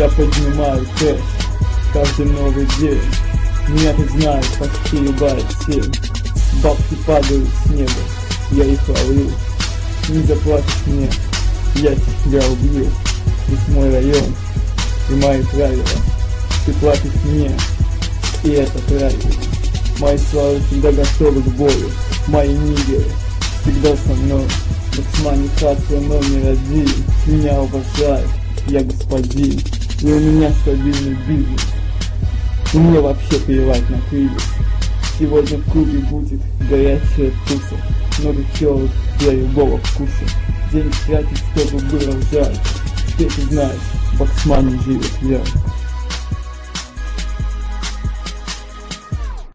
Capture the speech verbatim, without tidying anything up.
Я поднимаю трэш каждый новый день. Меня ты знаешь, почти любая цель. Бабки падают с неба, я их ловлю. Не заплатишь мне, я тебя убью. Здесь мой район и мои правила. Ты платишь мне, и это правильно. Мои слова всегда готовы к бою. Мои нигеры всегда со мной. Боксмани Хасла номер один. Меня уважают, я господин. И у меня стабильный бизнес. И мне вообще плевать на кризис. Сегодня в клубе будет горячая туса. Много челок для любого вкуса. Денег тратить, чтобы было жаль. Теперь ты знаешь, Боксмани живет я.